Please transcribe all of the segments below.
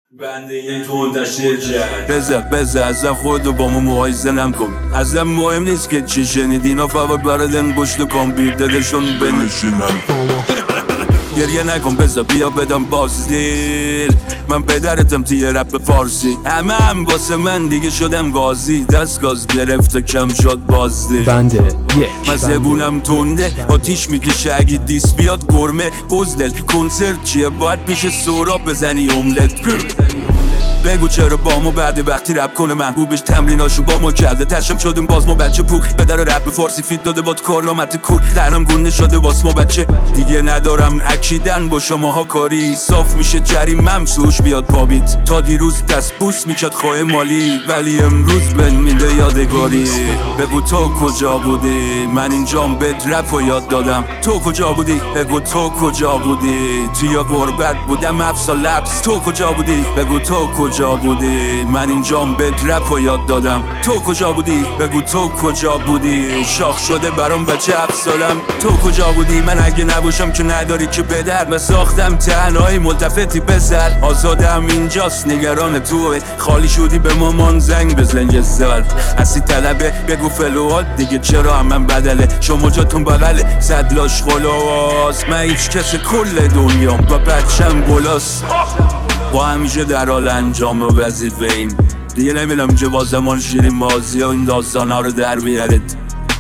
بنده یه تندشیر کرد بزه ازم خودو با ما مقایسه نکن. ازم مهم نیست که چی شنیدین، فقط بردن گشت کامپیوترشون بنشینن. گریه نکن بزا بیا بدم بازدیر، من پدرتم توی رپ فارسی. همه واسه من دیگه شدم غازی، دست گاز گرفت کم شد بازدیر. بنده من زبونم تنده آتیش میکشه اگه دیس بیاد گرمه. بزدل کنسرت چیه باید پیش سوراب بزنی املت. بگو چرا با ما بعد وقتی رپ کنه محبوبش تمریناشو با ما کرده. تشم شدیم باز ما بچه پوک، پدر رپ فارسی فیت داده باد کارلامت کور. درم گونه شده باز ما بچه دیگه ندارم اکیدن با شماها کاری. صاف میشه جریمم سوش بیاد پابیت. تا دیروز دست بوس میکرد خواه مالی، ولی امروز بن میده یادگاری. بگو تو کجا بودی من اینجام بد رپ و یاد دادم. تو کجا بودی بگو تو کجا بودی، توی غربت بودم افسا لبس. تو کجا بودی بگو تو کجا بودی، من اینجام بد رپ و یاد دادم. تو کجا بودی بگو تو کجا بودی، شاخ شده برام بچه 7 سالم. تو کجا بودی من اگه نباشم که نداری که بدر. من ساختم تنهایی ملتفتی بزر، آزادم اینجاست نگران توه. خالی شدی به مامان زنگ بزن یه سال. هستی طلبه بگو فلوات دیگه چرا هم من بدله. شما جاتون بغله صدلاش خلاص، من هیچ کس کل دنیام و بچم گلاس. با همیشه در حال انجام وظیفه ایم دیگه، نمیدونم که با زمان شیرین مازی ها این داستان ها رو در بیارید.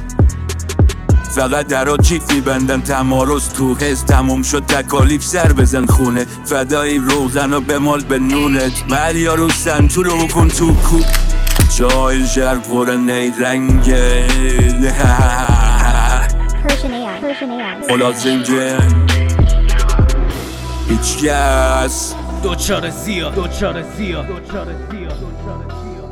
فقط در ها چیف میبندن تمارز تو حس، تموم شد تکالیف سر بزن خونه. فدایی روزن و بمال به نونت، مریا رو سنتو رو بکن تو کو. جایل شهر پر نیرنگه خلاص اینجه هیچ کس دوچار زیاد